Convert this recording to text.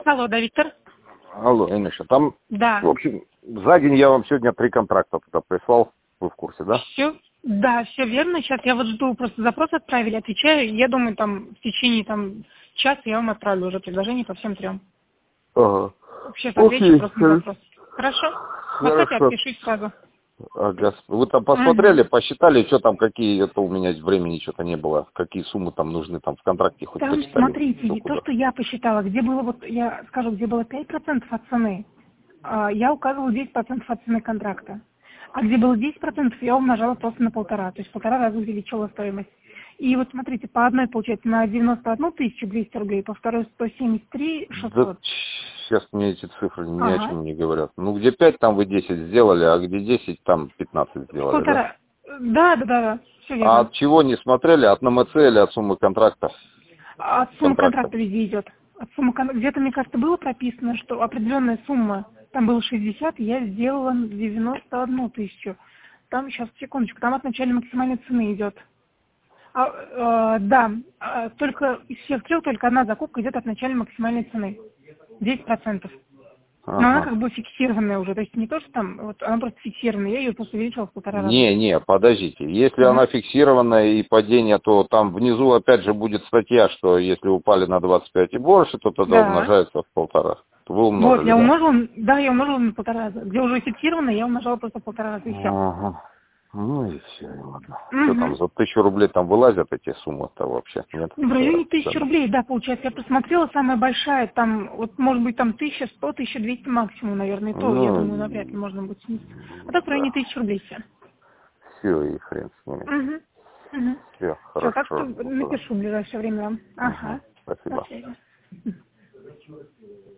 Алло, да, Виктор? Алло, Инеша, там, Да. в общем, за день я вам сегодня 3 контракта туда прислал, вы в курсе, да? Все, да, все верно. Сейчас я вот жду, просто запрос отправили, отвечаю. Я думаю, там в течение часа я вам отправлю уже предложение по всем 3. Ага. Сейчас отвечу Окей, просто на запрос. Хорошо? Поставьте, хорошо. отпишись сразу. Ага. Вы там посмотрели, посчитали, что там, какие, это у меня времени что-то не было, какие суммы там нужны, там в контракте хоть Там, почитали? смотрите, то, что я посчитала, где было, вот я скажу, где было 5% от цены, я указывала 10% от цены контракта. А где было 10%, я умножала просто на 1,5. То есть 1,5 раза увеличила стоимость. И вот смотрите, по одной получается на 91 200 рублей, по второй 173 Да, 600. сейчас мне эти цифры ни о Ага. чем не говорят. Ну, где 5, там вы 10 сделали, а где 10, там 15 В сделали, да? 1,5. Да, все А верно. от чего не смотрели? От НМЦ или от суммы контракта? От суммы Контракта. контракта везде идет. Где-то, мне кажется, было прописано, что определенная сумма, там было 60, я сделала 91 тысячу. Там, сейчас, секундочку, там от начальной максимальной цены идет. Да, только из всех 3 только одна закупка идет от начальной максимальной цены. 10%. Но она Ага. как бы фиксированная уже. То есть не то, что там, вот она просто фиксированная. Я ее просто увеличила в 1,5 раза. Не, подождите. Если Ага. она фиксированная и падение, то там внизу опять же будет статья, что если упали на 25 и больше, то тогда Да. умножается в 1,5. Вы Вот, умножили, я да? умножила, да, я умножила на 1,5 раза. Где уже фиксировано, я умножала просто в 1,5 раза, и все. Ага. Ну и все, ладно. Что там, Угу. за 1000 рублей там вылазят эти суммы-то вообще? Нет? В районе 1000 Цены. рублей, да, получается. Я посмотрела, самая большая, там, вот, может быть, там 1100, 1200 максимум, наверное, и то, я думаю, навряд ли можно будет снизить. А так в районе Да. 1000 рублей все. Все, и хрен с ними. Угу. Угу. Все, Все, так что хорошо. напишу в ближайшее время вам. Угу. Ага. До Спасибо. связи.